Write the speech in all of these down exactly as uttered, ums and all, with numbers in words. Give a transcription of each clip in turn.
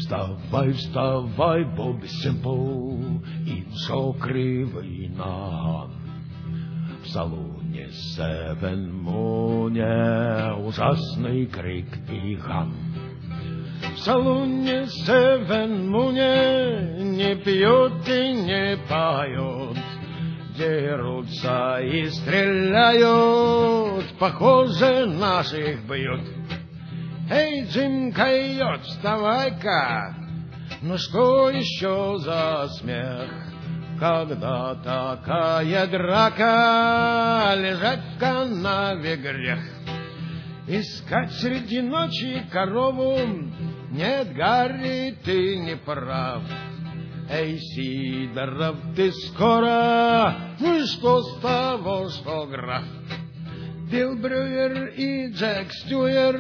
Вставай, вставай, Бобби Симпл, и Джо Кривый Ноган. В салоне Севен Муне ужасный крик и гам. В салоне Севен Муне не пьют и не поют, дерутся и стреляют, похоже, наших бьют. Эй, Джим Койот, вставай-ка! Ну что еще за смех? Когда такая драка, лежать в канаве грех. Искать среди ночи корову, нет, Гарри, ты не прав. Эй, Сидоров, ты скоро, ну и что с того, что граф? Билл Брюер и Джек Стюарт,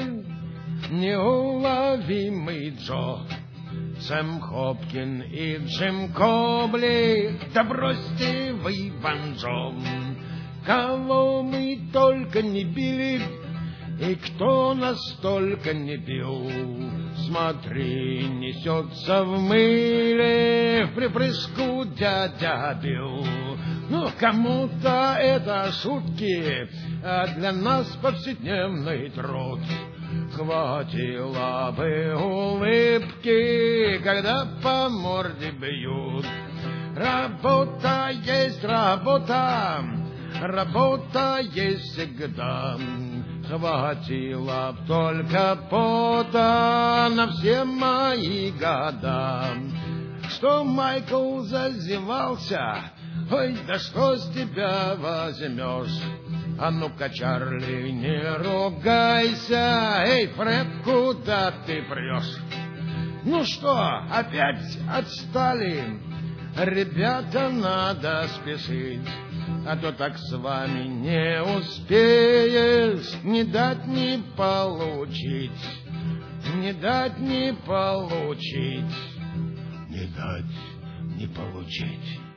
неуловимый Джо, Сэм Хопкин и Джим Кобли, да бросьте вы банджо. Кого мы только не били, и кто нас только не бил, смотри, несется в мыле в припрыжку дядя Билл. Ну, кому-то это шутки, а для нас повседневный труд. Хватило бы улыбки, когда по морде бьют. Работа есть работа, работа есть всегда. Хватило б только пота на все мои года. Что Майкл зазевался? Ой, да что с тебя возьмешь? А ну-ка, Чарли, не ругайся. Эй, Фред, куда ты прешь? Ну что, опять отстали? Ребята, надо спешить, а то так с вами не успеешь. Не дать не получить, не дать не получить, не дать не получить.